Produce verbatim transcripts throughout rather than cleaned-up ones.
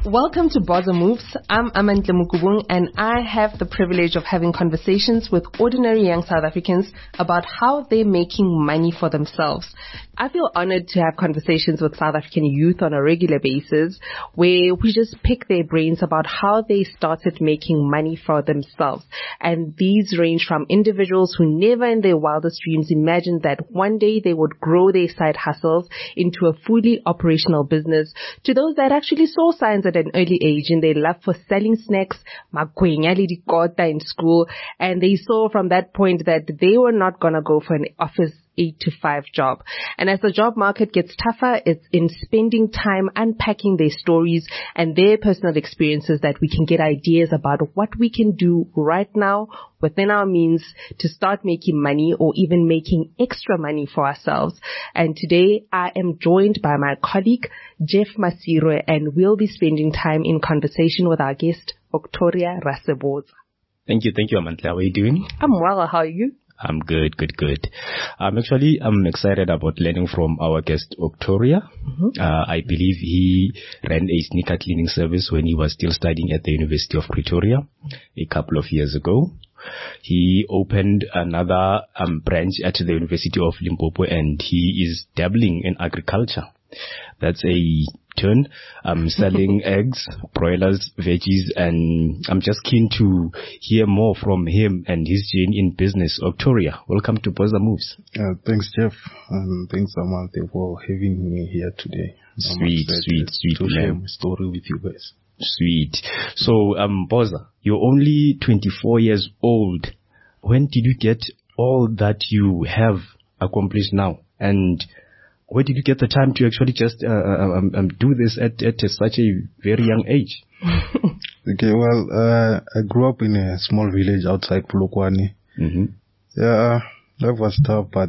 Welcome to Boza Moves. I'm Amandla Mukubung, and I have the privilege of having conversations with ordinary young South Africans about how they're making money for themselves. I feel honored to have conversations with South African youth on a regular basis where we just pick their brains about how they started making money for themselves. And these range from individuals who never in their wildest dreams imagined that one day they would grow their side hustles into a fully operational business, to those that actually saw signs at an early age in their love for selling snacks, magwenya le dikota in school, and they saw from that point that they were not going to go for an office eight to five job. And as the job market gets tougher, it's in spending time unpacking their stories and their personal experiences that we can get ideas about what we can do right now within our means to start making money or even making extra money for ourselves. And today I am joined by my colleague, Jeff Masirwe, and we'll be spending time in conversation with our guest, Octoria Raseboza. Thank you. Thank you, Amandla. How are you doing? I'm well. How are you? I'm good, good, good. Um, actually, I'm excited about learning from our guest, Octoria. Mm-hmm. Uh, I believe he ran a sneaker cleaning service when he was still studying at the University of Pretoria a couple of years ago. He opened another um, branch at the University of Limpopo, and he is dabbling in agriculture. That's a turn. I'm selling eggs, broilers, veggies, and I'm just keen to hear more from him and his journey in business. Octoria, welcome to Boza Moves. Uh, thanks, Jeff, and thanks, Amanda, for having me here today. Sweet, sweet, sweet, to share my story with you guys. Sweet. So, um, Boza, you're only twenty-four years old. When did you get all that you have accomplished now? And where did you get the time to actually just uh, um, um, do this at, at such a very young age? Okay, well, uh, I grew up in a small village outside Polokwane. Mm-hmm. Yeah, that was tough, but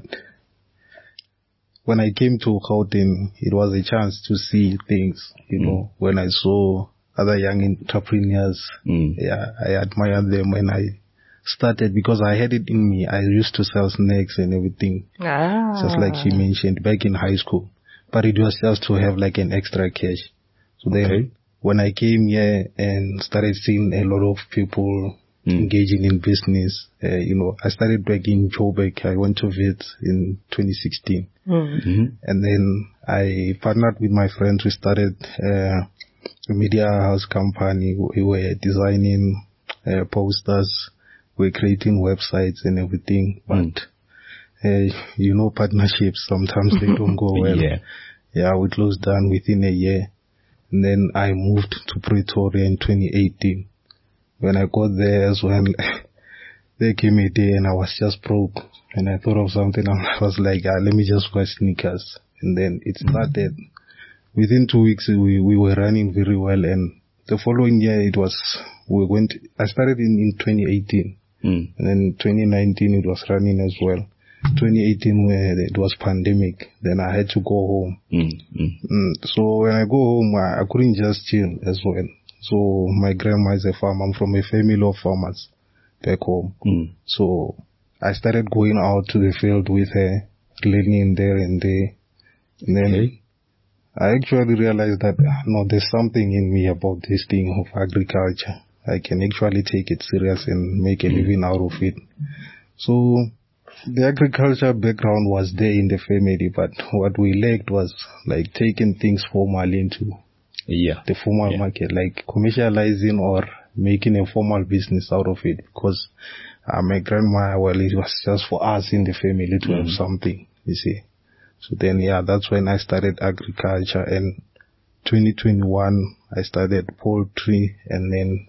when I came to Gauteng, it was a chance to see things, you mm. know, when I saw other young entrepreneurs. Mm. Yeah, I admired them when I started because I had it in me. I used to sell snacks and everything. Ah. Just like she mentioned back in high school. But it was just to have like an extra cash. So then okay. when I came here and started seeing a lot of people mm. engaging in business, uh, you know, I started back in Joburg. I went to V I T in twenty sixteen. Mm-hmm. And then I partnered with my friends. We started uh, a media house company. We were designing uh, posters. We're creating websites and everything, but mm. uh, you know, partnerships, sometimes they don't go well. Yeah. yeah, we closed down within a year. And then I moved to Pretoria in twenty eighteen. When I got there as well, there came a day and I was just broke. And I thought of something. I was like, ah, let me just wear sneakers. And then it started. Mm. Within two weeks, we, we were running very well. And the following year, it was, we went, I started in, in twenty eighteen. Mm. And then twenty nineteen, it was running as well. twenty eighteen, where it was pandemic, then I had to go home. Mm. Mm. Mm. So when I go home, I, I couldn't just chill as well. So my grandma is a farmer. I'm from a family of farmers back home. Mm. So I started going out to the field with her, learning there and there. And then okay. I actually realized that, no, there's something in me about this thing of agriculture. I can actually take it serious and make a living out of it. So the agriculture background was there in the family, but what we lacked was like taking things formal into yeah. the formal yeah. market, like commercializing or making a formal business out of it. Because uh, my grandma, well, it was just for us in the family to mm. have something, you see. So then, yeah, that's when I started agriculture. And twenty twenty-one, I started poultry, and then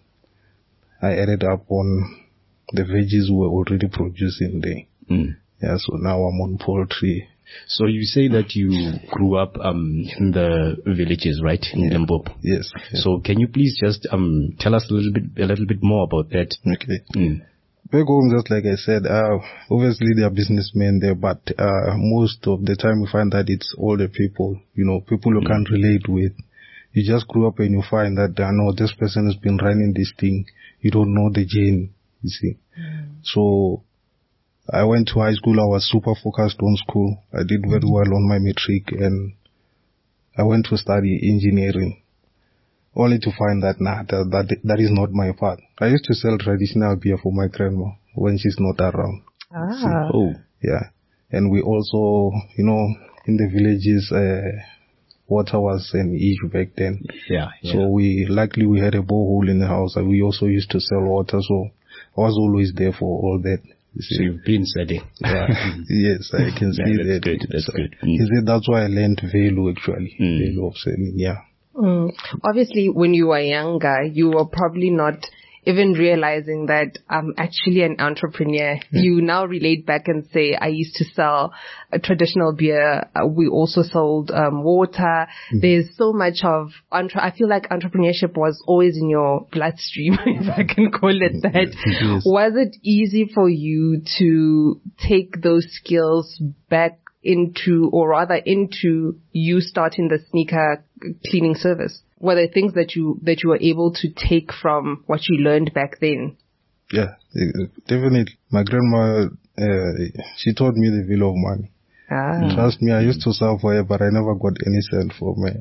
I added up on the veggies we were already producing there. Mm. Yeah, so now I'm on poultry. So you say that you grew up um in the villages, right, in yeah. Limpopo? Yes, yes. So can you please just um tell us a little bit a little bit more about that? Okay. Mm. Back home, just like I said, uh, obviously there are businessmen there, but uh, most of the time we find that it's older people, you know, people you mm. can't relate with. You just grew up and you find that, I uh, know this person has been running this thing. You don't know the journey, you see. Mm. So I went to high school. I was super focused on school. I did very well on my matric, and I went to study engineering. only to find that, nah, that, that, that is not my path. I used to sell traditional beer for my grandma when she's not around. Ah. See? Oh. Yeah. And we also, you know, in the villages, uh, water was an issue back then. Yeah, yeah. So we, luckily we had a borehole in the house and we also used to sell water. So I was always there for all that. You see. So you've been selling. Yeah. Yes, I can see yeah, that's that. Good. That's so, good. Mm. He said that's why I learned value actually. Mm. Value of selling, yeah. Mm. Obviously, when you were younger, you were probably not even realizing that I'm actually an entrepreneur. Yeah. You now relate back and say, I used to sell a traditional beer. Uh, we also sold um, water. Mm. There's so much of, entre- I feel like entrepreneurship was always in your bloodstream, if I can call it that. Yes. Was it easy for you to take those skills back into, or rather into you starting the sneaker cleaning service? Were there things that you that you were able to take from what you learned back then? Yeah, definitely. My grandma, uh, she taught me the value of money. Ah. Trust me, I used to serve for her, but I never got any cent from her.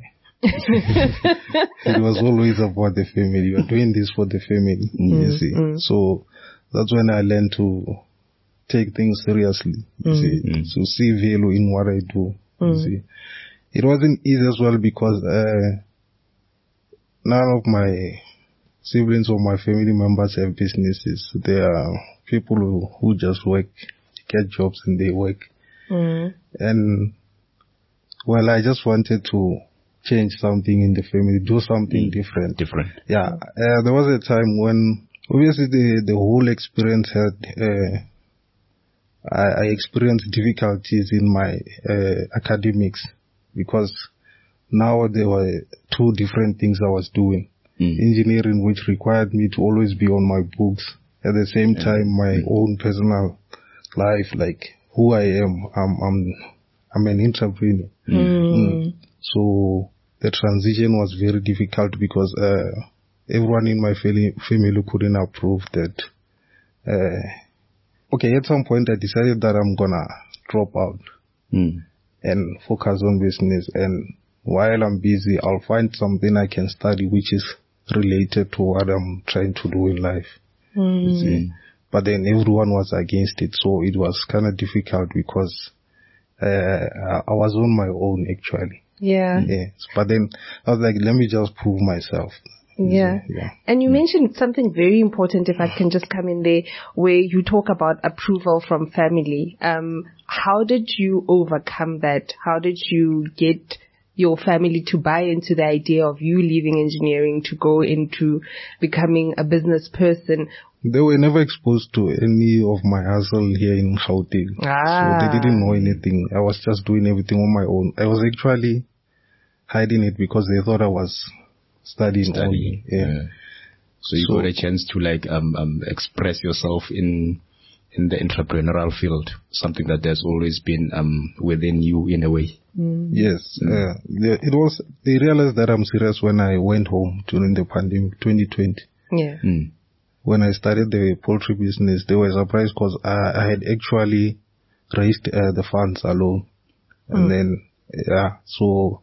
It was always about the family. You are doing this for the family, mm, you see. Mm. So that's when I learned to take things seriously, you mm. see. Mm. So see value in what I do, mm. you see. It wasn't easy as well because uh, none of my siblings or my family members have businesses. They are people who, who just work, get jobs and they work. Mm. And, well, I just wanted to change something in the family, do something mm. different. Different. Yeah. Uh, there was a time when, obviously, the, the whole experience had, uh, I, I experienced difficulties in my uh, academics because now there were two different things I was doing. Mm. Engineering, which required me to always be on my books. At the same yeah. time, my mm. own personal life, like who I am. I'm, I'm, I'm an entrepreneur. Mm. Mm. So the transition was very difficult because uh, everyone in my family, family couldn't approve that. Uh, okay, at some point I decided that I'm gonna drop out mm. and focus on business. And while I'm busy, I'll find something I can study which is related to what I'm trying to do in life. Mm. You see? But then everyone was against it, so it was kind of difficult because uh, I was on my own actually. Yeah. Yes. But then I was like, let me just prove myself. Yeah. yeah. And you mentioned something very important, if I can just come in there, where you talk about approval from family. Um, how did you overcome that? How did you get your family to buy into the idea of you leaving engineering to go into becoming a business person? They were never exposed to any of my hustle here in Gauteng. Ah. So they didn't know anything. I was just doing everything on my own. I was actually hiding it because they thought I was studying, studying. only. Yeah. yeah. So you so, got a chance to like um, um express yourself in in the entrepreneurial field, something that has always been um within you in a way. Mm. Yes. Mm. Uh, it was, they realized that I'm serious when I went home during the pandemic, twenty twenty. Yeah. Mm. When I started the poultry business, they were surprised because I, I had actually raised uh, the funds alone. And mm. then, yeah, so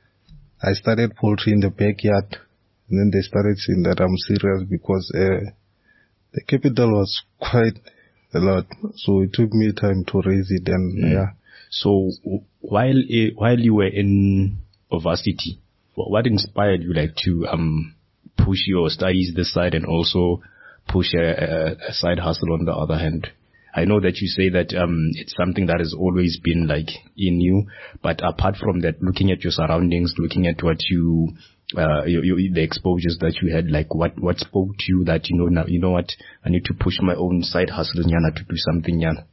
I started poultry in the backyard. And then they started seeing that I'm serious because uh, the capital was quite a lot. So it took me time to raise it. And mm. yeah. So while while you were in varsity, what inspired you like to um push your studies this side and also push a, a side hustle on the other hand? I know that you say that um it's something that has always been like in you, but apart from that, looking at your surroundings, looking at what you uh you, you, the exposures that you had, like what what spoke to you that you know now you know what I need to push my own side hustle nyana to do something nyana?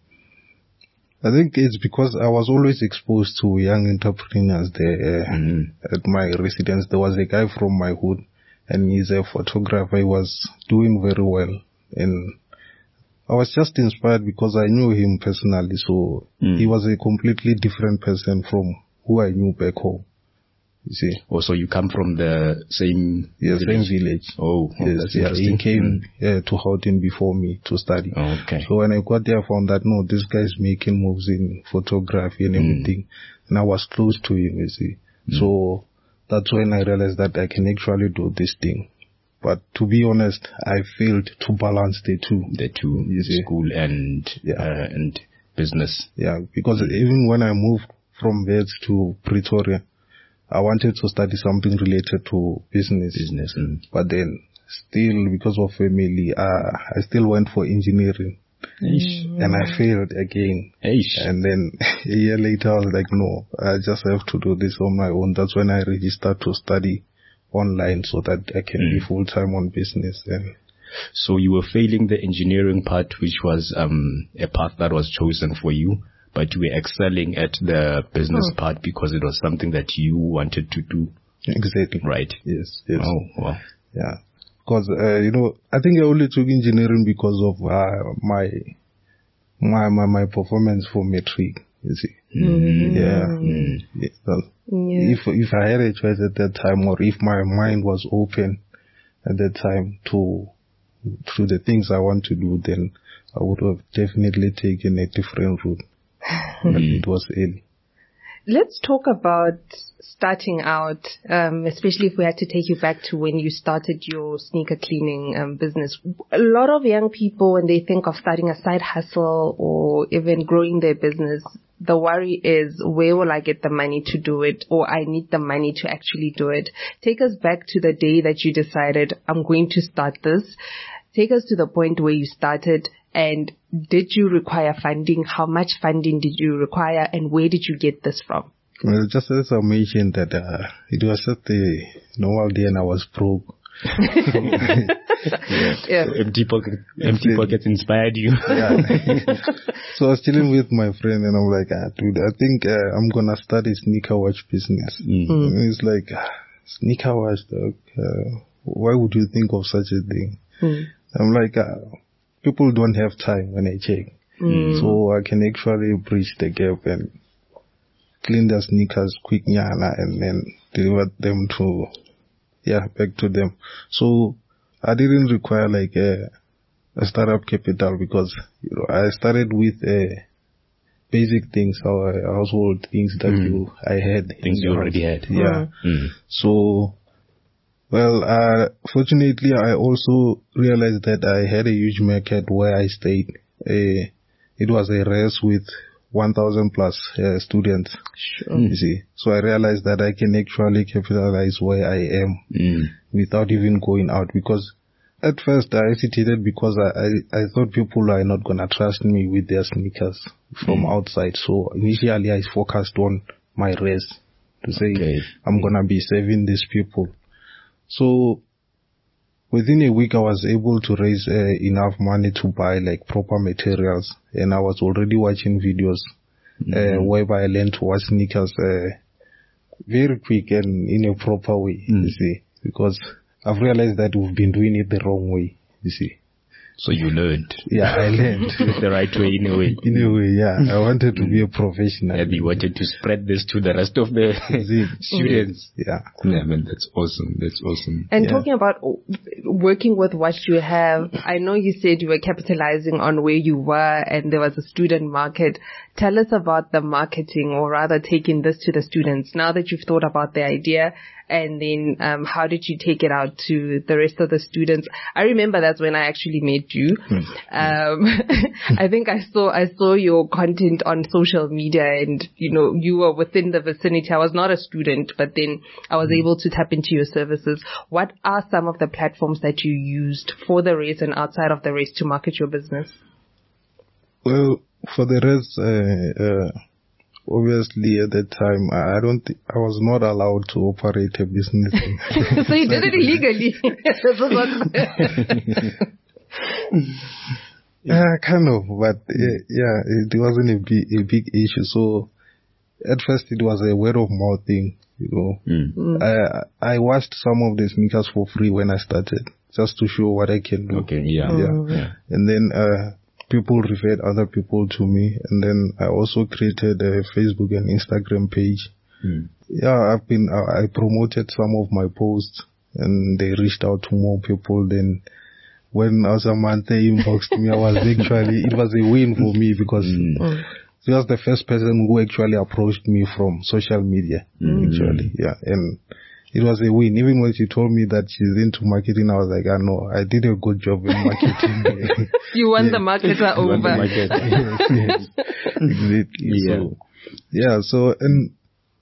I think it's because I was always exposed to young entrepreneurs there. Uh, mm-hmm. At my residence, there was a guy from my hood, and he's a photographer. He was doing very well, and I was just inspired because I knew him personally. So mm. he was a completely different person from who I knew back home. You see? Oh, so you come from the same yeah, village? same village. Oh, oh yes, that's yeah. interesting. He came mm. uh, to Gauteng before me to study. Oh, okay. So when I got there, I found that no, this guy's making moves in photography and everything, mm. and I was close to him. You see, mm. so that's when I realized that I can actually do this thing. But to be honest, I failed to balance the two. The two, school and yeah. uh, and business. Yeah, because mm. even when I moved from Wits to Pretoria, I wanted to study something related to business. Business. Mm. But then, still, because of family, uh, I still went for engineering. Eish. And I failed again. Eish. And then a year later, I was like, no, I just have to do this on my own. That's when I registered to study online so that I can mm. be full-time on business. And so you were failing the engineering part, which was um, a path that was chosen for you, but you were excelling at the business oh. part because it was something that you wanted to do. Exactly. Right. Yes. Yes. Oh, wow. Yeah. Because, uh, you know, I think I only took engineering because of uh, my, my, my, my performance for metric, you see. Mm. Yeah. Mm. yeah. Yeah. If, if I had a choice at that time, or if my mind was open at that time to, to the things I want to do, then I would have definitely taken a different route. But it was early. Let's talk about starting out, um, especially if we had to take you back to when you started your sneaker cleaning um, business. A lot of young people, when they think of starting a side hustle or even growing their business, the worry is, where will I get the money to do it? Or I need the money to actually do it. Take us back to the day that you decided, I'm going to start this. Take us to the point where you started. And did you require funding? How much funding did you require? And where did you get this from? Well, just as I mentioned that uh, it was just a normal day and I was broke. yeah. Yeah. So empty pocket, empty pockets inspired you. Yeah. So I was chilling with my friend and I'm like, ah, dude, I think uh, I'm gonna start a sneaker watch business. Mm. And he's like, ah, sneaker watch, dog. Uh, why would you think of such a thing? Mm. I'm like, uh, people don't have time when I check. Mm. So I can actually bridge the gap and clean the sneakers quick nyana and then deliver them to, yeah, back to them. So I didn't require like a, a startup capital because, you know, I started with uh, basic things, our household things that mm. you, I had. Things you already had. Yeah. Mm. So, well, uh, fortunately, I also realized that I had a huge market where I stayed. Uh, it was a race with one thousand plus uh, students. Sure. You see, so I realized that I can actually capitalize where I am mm. without even going out. Because at first I hesitated because I, I, I thought people are not gonna trust me with their sneakers from mm. outside. So initially I focused on my race to say okay. I'm gonna be serving these people. So within a week, I was able to raise uh, enough money to buy like proper materials, and I was already watching videos mm-hmm. uh, whereby I learned to wash sneakers uh, very quick and in a proper way. Mm. You see, because I've realized that we've been doing it the wrong way. You see. So you learned. Yeah, I learned. The right way, in a way. In a way, yeah. I wanted to be a professional. And you wanted to spread this to the rest of the students. Yeah. Yeah, man, that's awesome. That's awesome. And yeah. talking about working with what you have, I know you said you were capitalizing on where you were and there was a student market. Tell us about the marketing, or rather taking this to the students. Now that you've thought about the idea, and then um, how did you take it out to the rest of the students? I remember that's when I actually met you. um, I think I saw I saw your content on social media, and you know you were within the vicinity. I was not a student, but then I was able to tap into your services. What are some of the platforms that you used for the race and outside of the race to market your business? Well, for the rest, uh, uh, obviously at that time, I don't, th- I was not allowed to operate a business. So you did it illegally? Yeah, kind of, but uh, yeah, it wasn't a big, a big issue. So at first it was a word of mouth thing, you know. Mm. Mm. I, I washed some of the sneakers for free when I started, just to show what I can do. Okay, yeah. Oh. Yeah. yeah. And then, uh, people referred other people to me, and then I also created a Facebook and Instagram page. Mm. Yeah, I've been, I, I promoted some of my posts, and they reached out to more people. Then when Asamante inboxed me, I was actually, it was a win for me because mm. he was the first person who actually approached me from social media, mm. actually. Yeah, and it was a win. Even when she told me that she's into marketing, I was like, I know, I did a good job in marketing. You won yeah. the marketer over. The market. yes, yes. Exactly. Yeah. So, yeah, so, and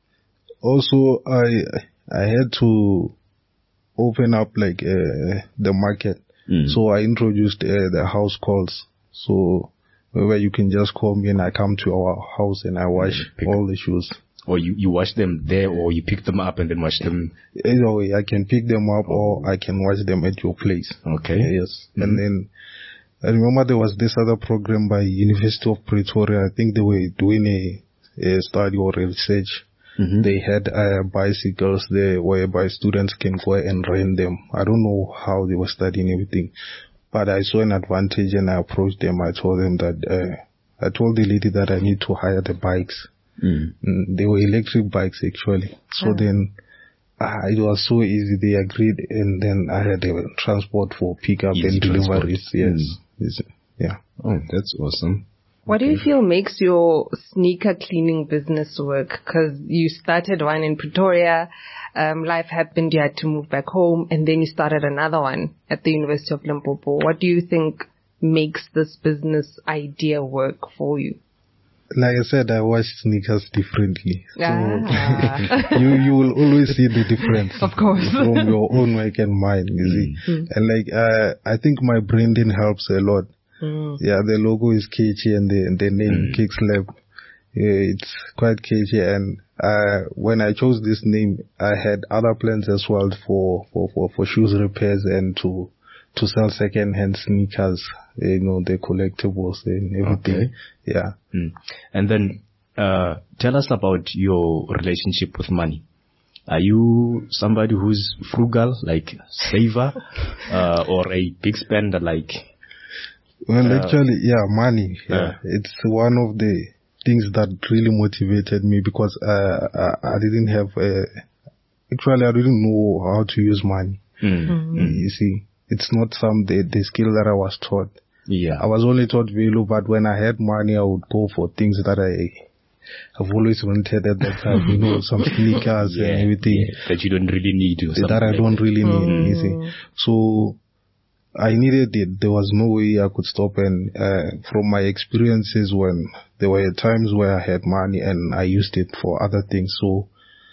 also I, I had to open up like, uh, the market. Mm. So I introduced uh, the house calls. So, where you can just call me and I come to our house and I wash mm, all the shoes. Or you, you wash them there, or you pick them up and then wash them? Either way, I can pick them up oh. or I can wash them at your place. Okay. Yes. Mm-hmm. And then I remember there was this other program by University of Pretoria. I think they were doing a, a study or a research. Mm-hmm. They had uh, bicycles there whereby students can go and rent them. I don't know how they were studying everything, but I saw an advantage and I approached them. I told them that, uh, I told the lady that I need to hire the bikes. Mm. They were electric bikes actually. So oh. then uh, it was so easy. They agreed, and then I had a transport for pickup easy and deliveries. Yes. Mm. Yeah. Oh, that's awesome. What okay. do you feel makes your sneaker cleaning business work? Because you started one in Pretoria, um, life happened, you had to move back home, and then you started another one at the University of Limpopo. What do you think makes this business idea work for you? Like I said, I wash sneakers differently. So ah. you you will always see the difference. Of course. From your own work and mine, you see. Mm. And like, uh, I think my branding helps a lot. Mm. Yeah, the logo is catchy and the, the name mm. Kickslap. Yeah, it's quite catchy. And, uh, when I chose this name, I had other plans as well for, for, for, for shoes repairs and to, to sell second-hand sneakers, you know, the collectibles and everything. Okay. Yeah. Mm. And then, uh, tell us about your relationship with money. Are you somebody who's frugal, like saver, uh, or a big spender, like? Well, uh, actually, yeah, money. Yeah. Uh, it's one of the things that really motivated me because, uh, I, I didn't have, a, actually, I didn't know how to use money. Mm. Mm-hmm. You see, it's not some, the, the skill that I was taught. Yeah. I was only taught value, but when I had money, I would go for things that I have always wanted at that time, you know, some sneakers yeah, and everything. Yeah, that you don't really need. Or that I don't really need, mm. you see. So, I needed it. There was no way I could stop. And, uh, from my experiences when there were times where I had money and I used it for other things. So,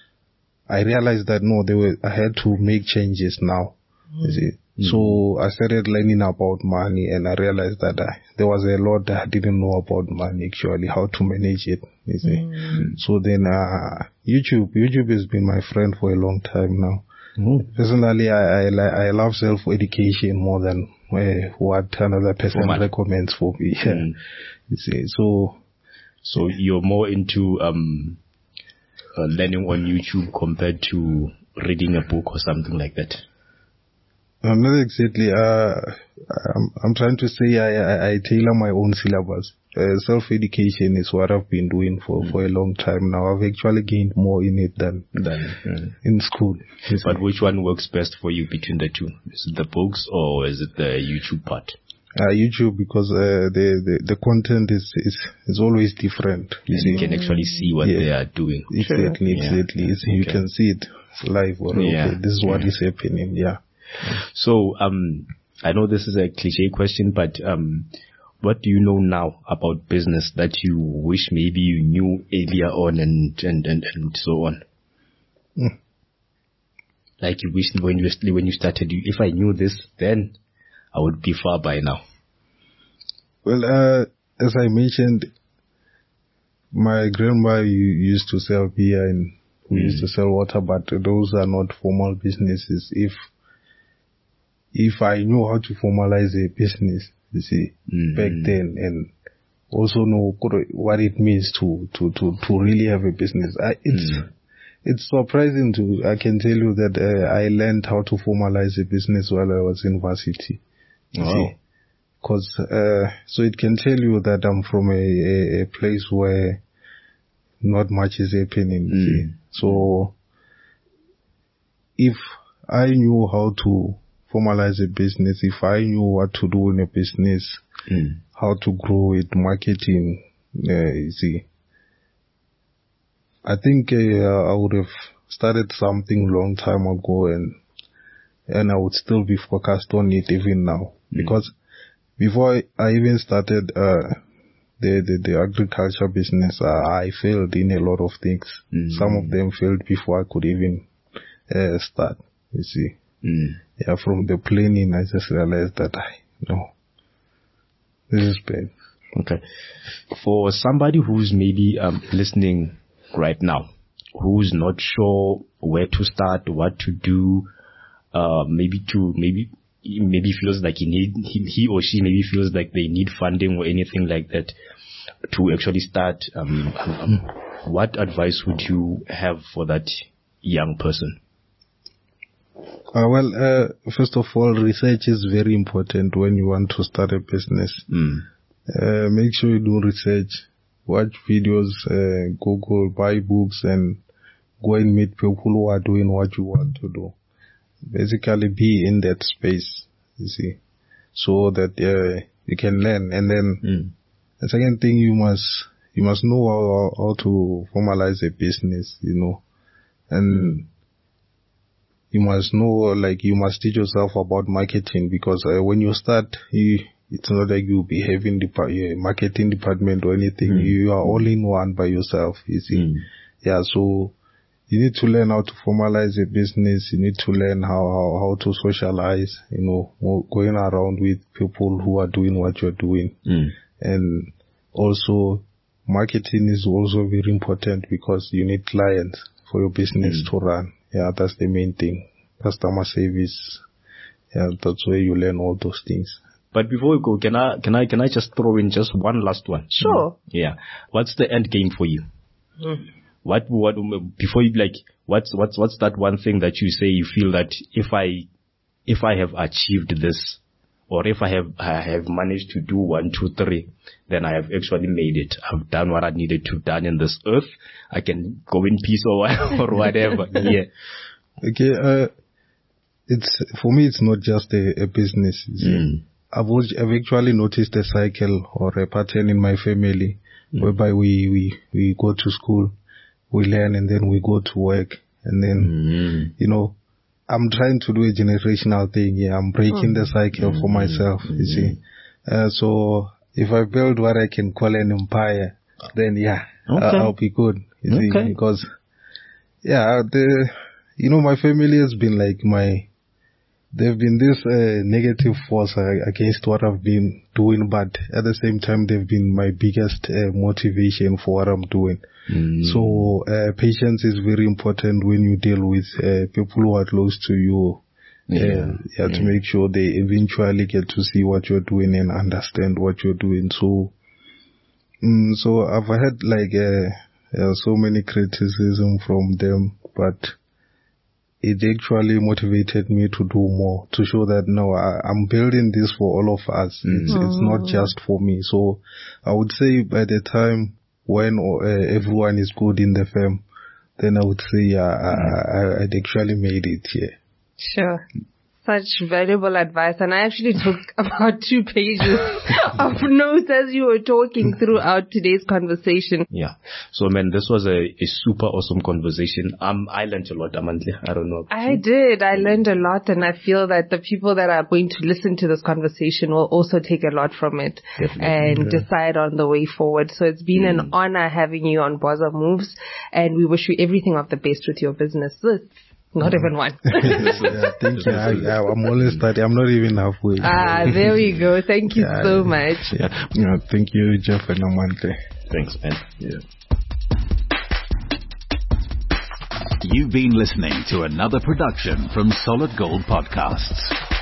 I realized that no, there were, I had to make changes now, mm. you see. Mm-hmm. So I started learning about money and I realized that I, there was a lot that I didn't know about money actually, how to manage it, you see. Mm-hmm. So then, uh, YouTube, YouTube has been my friend for a long time now. Mm-hmm. Personally, I, I, I love self-education more than uh, what another person oh, recommends for me. Yeah. Mm-hmm. You see, so. So you're more into, um, uh, learning on YouTube compared to reading a book or something like that? I'm not exactly, uh, I'm, I'm trying to say I, I, I tailor my own syllabus. Uh, self-education is what I've been doing for, mm. for a long time now. I've actually gained more in it than, than mm. in school. But which one works best for you between the two? Is it the books or is it the YouTube part? Uh, YouTube, because, uh, the, the, the content is, is, is always different. You, see. You can actually see what yeah. they are doing. Exactly, sure. exactly. Yeah. Okay. You can see it live or yeah. okay, this is what yeah. is happening, yeah. So, um, I know this is a cliche question, but, um, what do you know now about business that you wish maybe you knew earlier on and, and, and, and so on? Mm. Like you wish when you, when you started, if I knew this, then I would be far by now. Well, uh, as I mentioned, my grandma used to sell beer and we mm. used to sell water, but those are not formal businesses. If If I knew how to formalize a business, you see, mm. back then, and also know what it means to, to, to, to really have a business, I, it's, mm. it's surprising to, I can tell you that uh, I learned how to formalize a business while I was in varsity. You wow. see, cause, uh, so it can tell you that I'm from a, a, a place where not much is happening, you mm. see. So, if I knew how to formalize a business, if I knew what to do in a business, mm. how to grow it, marketing, uh, you see, I think uh, I would have started something long time ago, and and I would still be focused on it even now. Mm. Because before I even started uh, the, the the agriculture business, uh, I failed in a lot of things. Mm. Some of them failed before I could even uh, start. You see, mm. yeah. From the planning, I just realized that I no, this is bad. Okay, for somebody who's maybe um, listening right now, who's not sure where to start, what to do, uh, maybe to maybe. maybe feels like he need he, he or she maybe feels like they need funding or anything like that to actually start. Um, um, what advice would you have for that young person? Uh, well, uh, first of all, research is very important when you want to start a business. Mm. Uh, make sure you do research, watch videos, uh, Google, buy books, and go and meet people who are doing what you want to do. Basically, be in that space, you see, so that uh, you can learn. And then mm. the second thing, you must you must know how, how to formalize a business, you know, and mm. you must know, like, you must teach yourself about marketing, because uh, when you start, you, it's not like you'll be having the uh, marketing department or anything. Mm. You are all in one by yourself, you see. Mm. Yeah, so you need to learn how to formalize a business. You need to learn how, how, how to socialize, you know, going around with people who are doing what you're doing. Mm. And also, marketing is also very important, because you need clients for your business mm. to run. Yeah, that's the main thing. Customer service. Yeah, that's where you learn all those things. But before we go, can I, can I, can I just throw in just one last one? Sure. Yeah. What's the end game for you? Mm. What, what, before you, like, what's, what's, what's that one thing that you say you feel that if I, if I have achieved this, or if I have, I have managed to do one, two, three, then I have actually made it. I've done what I needed to have done in this earth. I can go in peace or, or whatever. Yeah. Okay, uh, it's, for me, it's not just a, a business. Mm. I've, I've actually noticed a cycle or a pattern in my family, mm. whereby we, we, we go to school, we learn, and then we go to work, and then, mm. you know, I'm trying to do a generational thing. Yeah, I'm breaking mm. the cycle mm. for myself, mm. you see. Uh, so if I build what I can call an empire, then yeah, okay. I'll, I'll be good, you okay. see, because, yeah, the, you know, my family has been like my, they've been this uh, negative force uh, against what I've been doing, but at the same time, they've been my biggest uh, motivation for what I'm doing. Mm. So uh, patience is very important when you deal with uh, people who are close to you. Yeah, uh, yeah, yeah, to make sure they eventually get to see what you're doing and understand what you're doing. So, um, so I've had like uh, uh, so many criticism from them, but it actually motivated me to do more, to show that, no, I, I'm building this for all of us. Mm. It's, it's not just for me. So I would say by the time when uh, everyone is good in the firm, then I would say yeah, mm. I, I, I'd actually made it here. Yeah. Sure. Such valuable advice, and I actually took about two pages of notes as you were talking throughout today's conversation. Yeah. So, man, this was a, a super awesome conversation. Um, I learned a lot, Amandla. I don't know. I did. I learned a lot, and I feel that the people that are going to listen to this conversation will also take a lot from it. Definitely. And yeah. decide on the way forward. So it's been mm. an honor having you on Boza Moves, and we wish you everything of the best with your business. Not mm. even one. Yeah, thank you. I, I, I'm always starting. I'm not even halfway. Ah, there we go. Thank you yeah, so much. Yeah. Yeah, thank you, Jeff and Amante. Thanks, man. Yeah. You've been listening to another production from Solid Gold Podcasts.